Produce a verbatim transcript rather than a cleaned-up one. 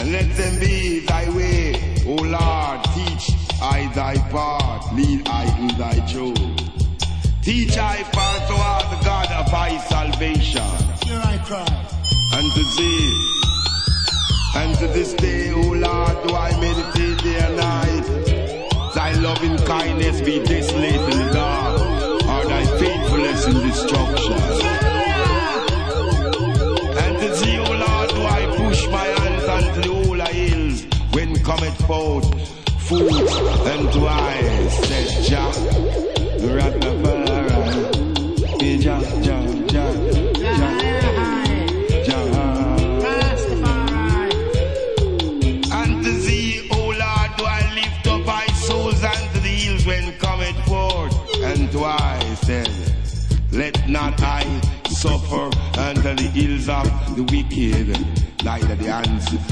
and let them be thy way, O Lord. Teach I thy path, lead I in thy truth. Teach I path toward the God of thy salvation. Here I cry. And to thee, and to this day, O Lord, do I meditate day and night. Thy loving kindness be desolate in the dark, or thy faithfulness in destruction. And to thee, O Lord, do I push my hands unto the holy hills, when cometh forth food unto I, said Jah, Rastafari, Jah, Jah, Jah, Jah, Jah. And to thee, O Lord, do I lift up my souls unto the hills, when cometh forth unto I, said, let not I suffer under the ills of the wicked, neither the hands